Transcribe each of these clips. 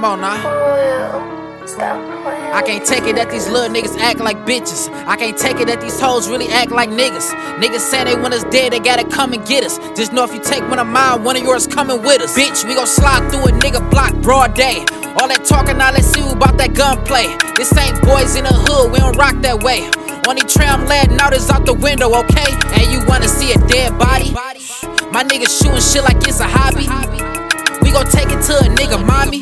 Come on now. I can't take it that these little niggas act like bitches. I can't take it that these hoes really act like niggas. Niggas say they want us dead, they gotta come and get us. Just know if you take one of mine, one of yours coming with us. Bitch, we gon' slide through a nigga block broad day. All that talking, now let's see who about that gunplay. This ain't boys in the hood, we don't rock that way. Only tram letting out is out the window, okay? And you wanna see a dead body? My niggas shooting shit like it's a hobby. We gon' take it to a nigga mommy.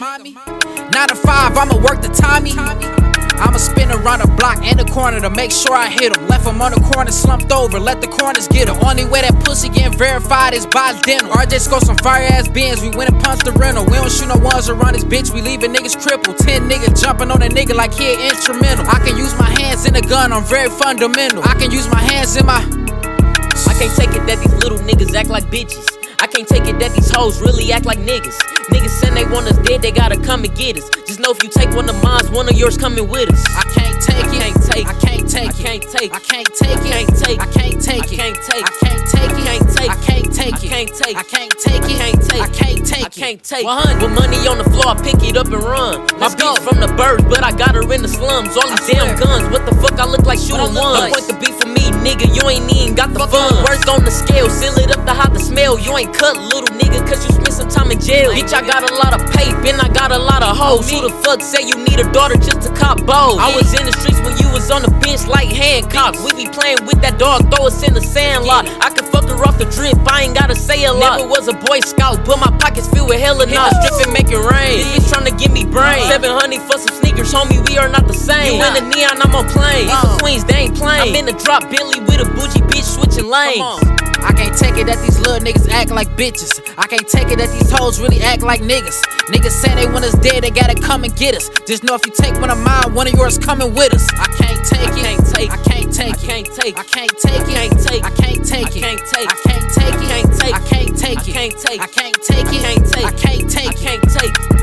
9 to 5, I'ma work the Tommy. I'ma spin around the block and the corner to make sure I hit him. Left him on the corner slumped over, let the corners get him. Only way that pussy getting verified is by dinner. RJ scored some fire ass bins, we went and punched the rental. We don't shoot no ones around this bitch, we leaving niggas crippled. 10 niggas jumping on a nigga like he an instrumental. I can use my hands in the gun, I'm very fundamental. I can use my hands in my... I can't take it that these little niggas act like bitches. I can't take it that these hoes really act like niggas. Niggas saying they want us dead, they gotta come and get us. Just know if you take one of mine, one of yours coming with us. I can't take it. I can't take it. I can't take it. I can't take it. I can't take it. I can't take it. I can't take it. I can't take it. I can't take it. I can't take it. I can't take it. I can't take it. I can't take it. I can't take it. I can't take it. I can't take it. With money on the floor, I pick it up and run. My bitch from the birds, but I got her in the slums. All these damn guns, what the fuck I look like shooting ones? No point to be for me, nigga, you ain't even got the fun. Work on the scale, seal it up to hide the smell. You ain't cut, little nigga, cause you spent some time in jail. Bitch, I got a lot of paper and I got a lot of hoes. Who the fuck say you need a daughter just to cop bows? I was in the streets when you was on the bench like Hancock. We be playing with that dog, throw us in the sandlot. I can fuck her off the drip, I ain't gotta say a lot. Never was a Boy Scout, but my pockets filled with hella knots. Stripping, make it rain. This bitch tryna give me brain. 700 for some sneakers, homie, we are not the same. You in the neon, I'm on plane. These are queens, they ain't playing. I'm in the drop Billy with a bougie bitch switching lanes. I can't take it that these little niggas act like bitches. I can't take it that these hoes really act like niggas. Niggas say they want us dead, they gotta come and get us. Just know if you take one of mine, one of yours coming with us. I can't take it. I can't take it. I can't take it. I can't take it. I can't take it. I can't take it. I can't take it. I can't take it. I can't take it. I can't take it. I can't take it. I can't take it. I can't take it.